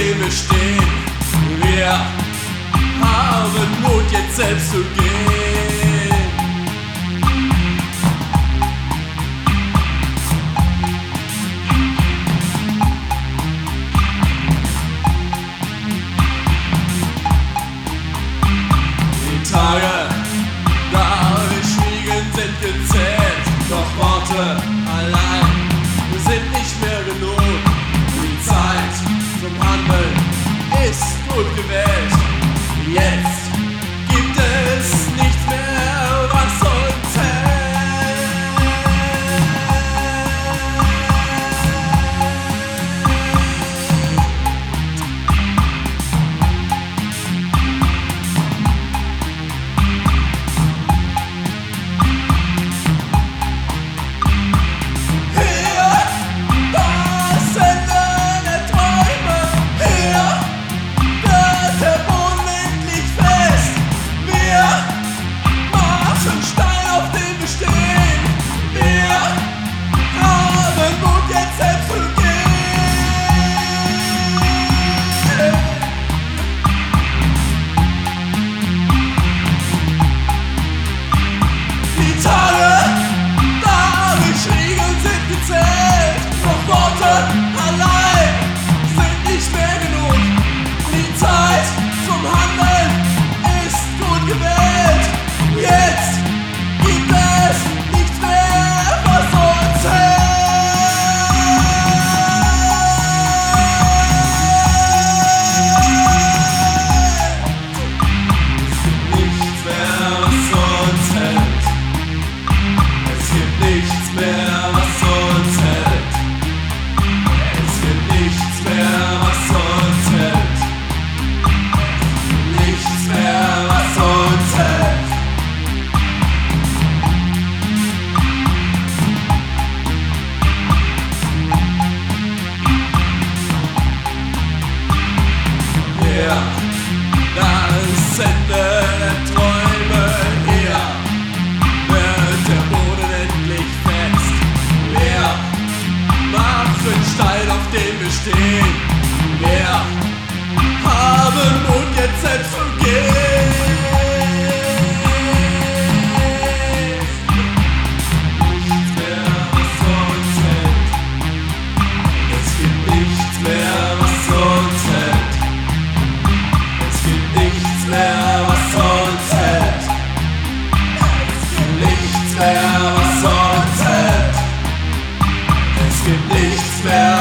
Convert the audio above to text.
dem wir stehen. Wir haben Mut, jetzt selbst zu gehen. Die Tage, da wir schwiegen, sind gezählt, doch Worte allein sind nicht mehr genug. Die Zeit zum Handeln ist gut gewählt. Jetzt gibt es nichts mehr, was uns hält. Hier, das Ende der Träume. Hier wird der Boden endlich fest. Wir machen Stein, auf dem wir stehen. Wir haben Mut, jetzt selbst zu gehen. Die Tage, da wir schwiegen, sind gezählt, doch Worte allein sind nicht mehr genug. Die Zeit zum Handeln ist gut gewählt. Jetzt gibt es nichts mehr, was uns hält. Es gibt nichts mehr, was uns hält. Es gibt nichts mehr, was uns hält. Nichts mehr, was uns hält. Hier, das Ende der Träume. Hier wird der Boden endlich fest. Wir machen Stein, auf dem wir stehen. Wir haben Mut, jetzt selbst zu gehen. Nichts mehr, was uns hält. Es gibt nichts mehr, was uns hält. Es gibt nichts mehr, was uns hält. Es gibt nichts mehr, was uns hält. Es gibt nichts mehr,